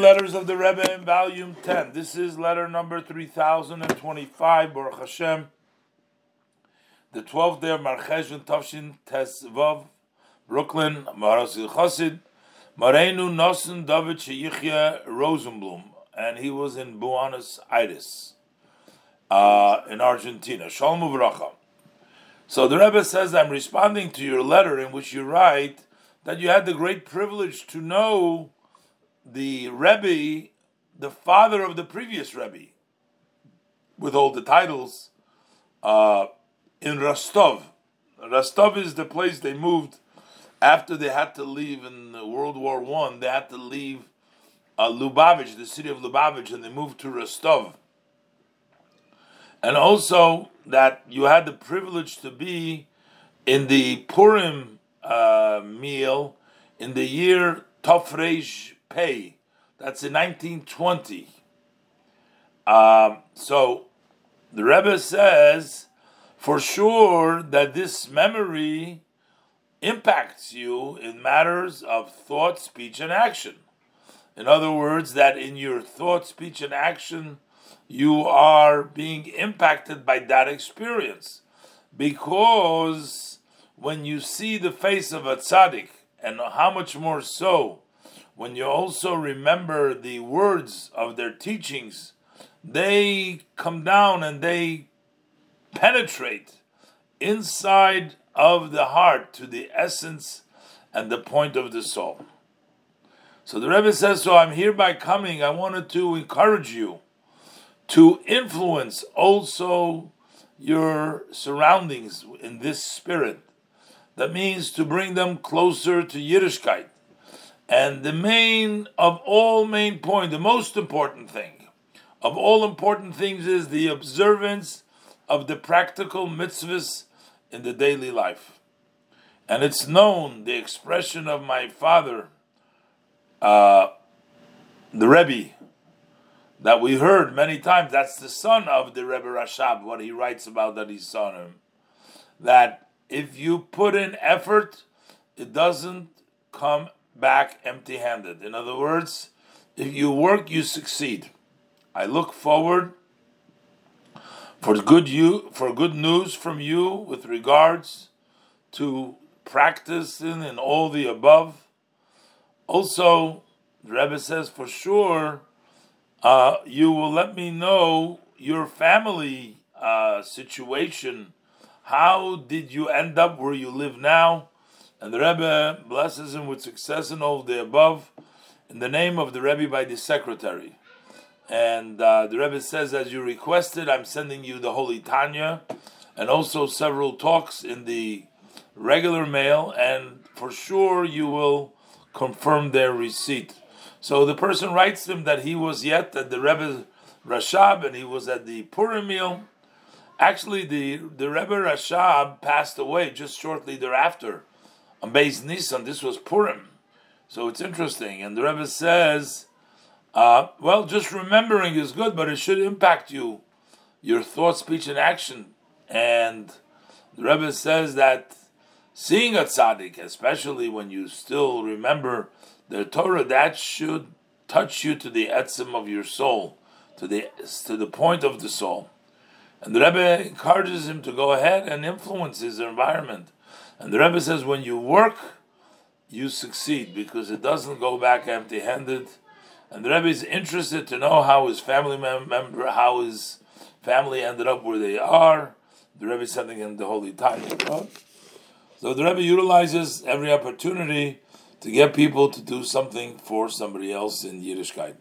Letters of the Rebbe in Volume 10. This is letter number 3025, Baruch Hashem. The 12th day of Marcheshvan Tavshin Tesvav, Brooklyn, Marasil Chassid, Mareinu Nosson David Sheyichya Rosenblum, and he was in Buenos Aires, in Argentina. Shalom Uvracha. So the Rebbe says, I'm responding to your letter in which you write that you had the great privilege to know the Rebbe, the father of the previous Rebbe, with all the titles, in Rostov. Rostov is the place they moved after they had to leave in World War I. They had to leave Lubavitch, the city of Lubavitch, and they moved to Rostov. And also that you had the privilege to be in the Purim meal in the year Tafresh Pei. That's in 1920. So the Rebbe says for sure that this memory impacts you in matters of thought, speech, and action. In other words, that in your thought, speech, and action, you are being impacted by that experience. Because when you see the face of a tzaddik, and how much more so when you also remember the words of their teachings, they come down and they penetrate inside of the heart to the essence and the point of the soul. So the Rebbe says, so I'm hereby coming, I wanted to encourage you to influence also your surroundings in this spirit. That means to bring them closer to Yiddishkeit. And the main point, the most important thing of all important things is the observance of the practical mitzvahs in the daily life. And it's known, the expression of my father, the Rebbe, that we heard many times, that's the son of the Rebbe Rashab, what he writes about that he saw him, that if you put in effort, it doesn't come back empty-handed. In other words, if you work, you succeed. I look forward for good news from you with regards to practicing in all the above. Also, the Rebbe says for sure, you will let me know your family situation. How did you end up where you live now? And the Rebbe blesses him with success in all of the above, in the name of the Rebbe by the secretary. And the Rebbe says, as you requested, I'm sending you the Holy Tanya, and also several talks in the regular mail, and for sure you will confirm their receipt. So the person writes to him that he was yet at the Rebbe Rashab, and he was at the Purim meal. Actually, the Rebbe Rashab passed away just shortly thereafter on Beis Nisan. This was Purim. So it's interesting. And the Rebbe says, just remembering is good, but it should impact you, your thought, speech, and action. And the Rebbe says that seeing a tzaddik, especially when you still remember the Torah, that should touch you to the etzem of your soul, to the point of the soul. And the Rebbe encourages him to go ahead and influence his environment. And the Rebbe says, when you work, you succeed, because it doesn't go back empty-handed. And the Rebbe is interested to know how his family ended up where they are. The Rebbe is sending him the Holy Tanya. So the Rebbe utilizes every opportunity to get people to do something for somebody else in Yiddishkeit.